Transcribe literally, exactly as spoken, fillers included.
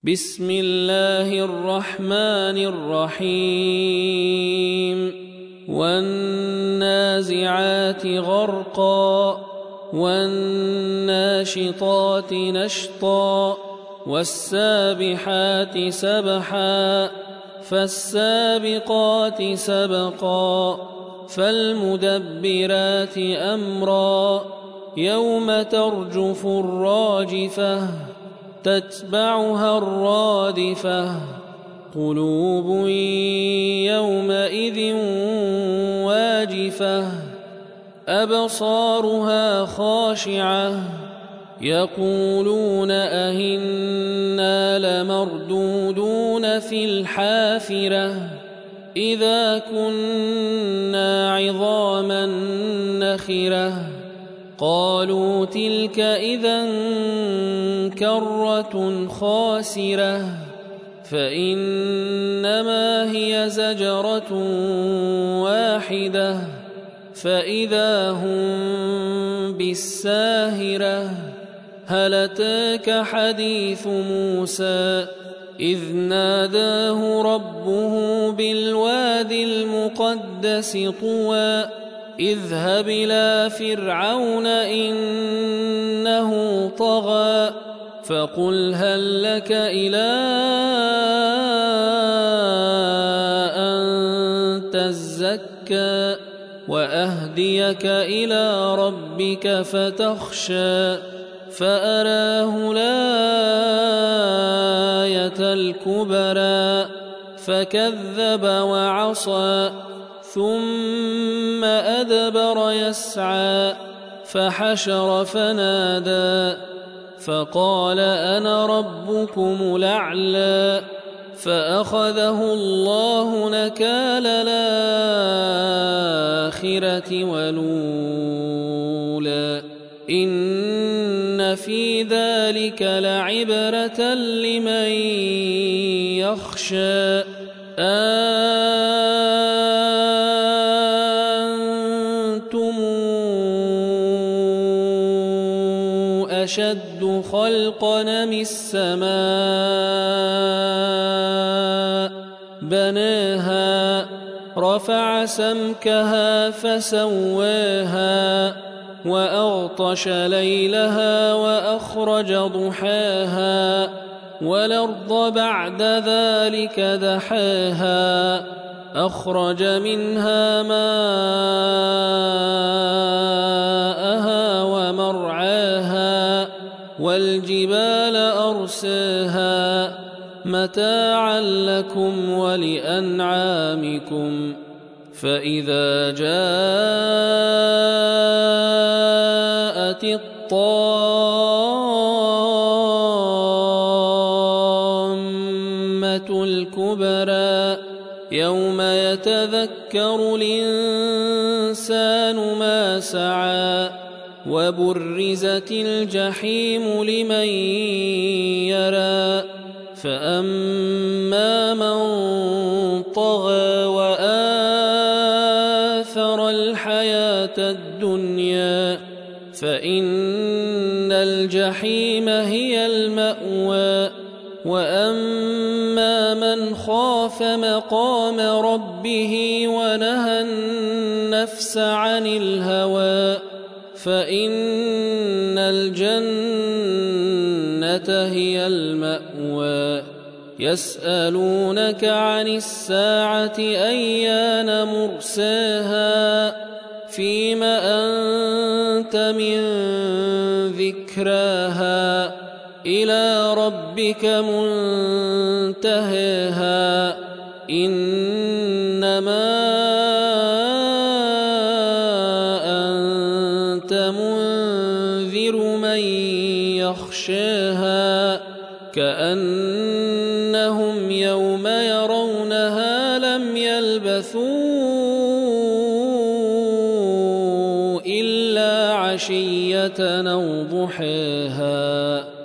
بسم الله الرحمن الرحيم والنازعات غرقا والناشطات نشطا والسابحات سبحا فالسابقات سبقا فالمدبرات أمرا يوم ترجف الراجفة تتبعها الرادفة قلوب يومئذ واجفة أبصارها خاشعة يقولون أئنا لمردودون في الحافرة إذا كنا عظاما نخرة قالوا تلك إذا كرة خاسرة فإنما هي زجرة واحدة فإذا هم بالساهرة هل أتاك حديث موسى إذ ناداه ربه بالوادي المقدس طوى اذهب إلى فرعون إنه طغى فقل هل لك إلى أن تزكى وأهديك إلى ربك فتخشى فأراه الآية الكبرى فكذب وعصى ثم أدبر يسعى فحشر فنادى فقال أنا ربكم الأعلى فأخذه الله نكال الآخرة والأولى إن في ذلك لعبرة لمن يخشى أنتم أشد خلقا أم السماء بناها رفع سمكها فسواها وأغطش ليلها وأخرج ضحاها والأرض بعد ذلك دحاها أخرج منها ماءها ومرعاها والجبال أرساها متاعا لكم ولأنعامكم فإذا جاءت الطامة الكبرى يوم يتذكر الإنسان ما سعى وبرزت الجحيم لمن يرى فأما من طغى وآثر الحياة الدنيا فإن الجحيم هي المأوى وأما من خاف مقام ربه ونهى النفس عن الهوى فإن الجنة هي المأوى يسألونك عن الساعة أيان مرساها فيم أنت من ذكراها إلى ربك منتهاها إنما أنت منذر من يخشاها كأنهم يوم يرونها لم يلبثوا إلا عشية أو ضحاها